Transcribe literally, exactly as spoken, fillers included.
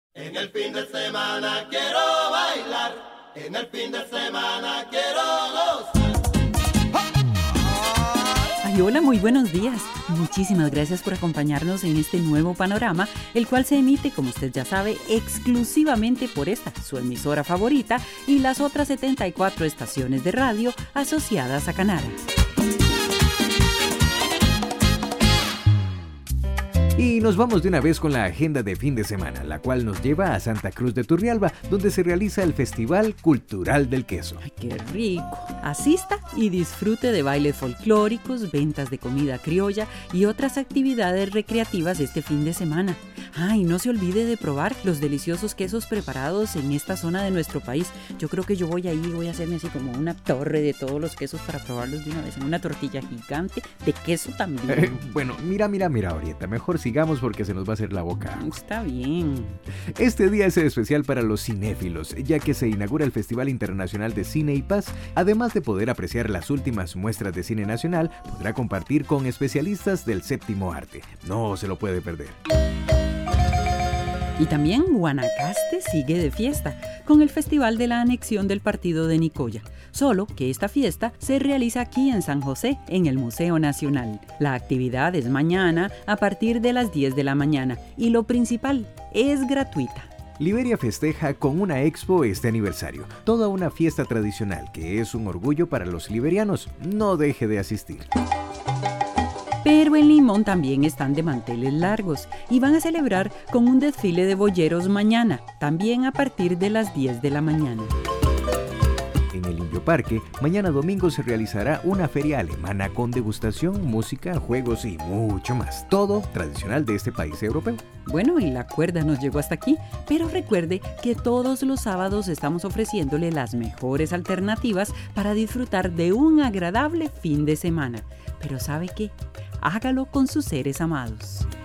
En el fin de semana quiero bailar, en el fin de semana quiero gozar. Ay, hola, muy buenos días. Muchísimas gracias por acompañarnos en este nuevo panorama, el cual se emite, como usted ya sabe, exclusivamente por esta, su emisora favorita, y las otras setenta y cuatro estaciones de radio asociadas a Canara. Y nos vamos de una vez con la agenda de fin de semana, la cual nos lleva a Santa Cruz de Turrialba, donde se realiza el Festival Cultural del Queso. ¡Ay, qué rico! Asista y disfrute de bailes folclóricos, ventas de comida criolla y otras actividades recreativas este fin de semana. ¡Ay, no se olvide de probar los deliciosos quesos preparados en esta zona de nuestro país! Yo creo que yo voy ahí, voy a hacerme así como una torre de todos los quesos para probarlos de una vez, en una tortilla gigante de queso también. Eh, bueno, mira, mira, mira, Orieta, mejor si sigamos porque se nos va a hacer la boca. Está bien. Este día es especial para los cinéfilos, ya que se inaugura el Festival Internacional de Cine y Paz. Además de poder apreciar las últimas muestras de cine nacional, podrá compartir con especialistas del séptimo arte. No se lo puede perder. Y también Guanacaste sigue de fiesta, con el Festival de la Anexión del Partido de Nicoya. Solo que esta fiesta se realiza aquí en San José, en el Museo Nacional. La actividad es mañana a partir de las diez de la mañana y lo principal, es gratuita. Liberia festeja con una expo este aniversario, toda una fiesta tradicional que es un orgullo para los liberianos. No deje de asistir. Pero en Limón también están de manteles largos y van a celebrar con un desfile de boyeros mañana, también a partir de las diez de la mañana. En el Indio Parque, mañana domingo se realizará una feria alemana con degustación, música, juegos y mucho más. Todo tradicional de este país europeo. Bueno, y la cuerda nos llegó hasta aquí, pero recuerde que todos los sábados estamos ofreciéndole las mejores alternativas para disfrutar de un agradable fin de semana. Pero ¿sabe qué? Hágalo con sus seres amados.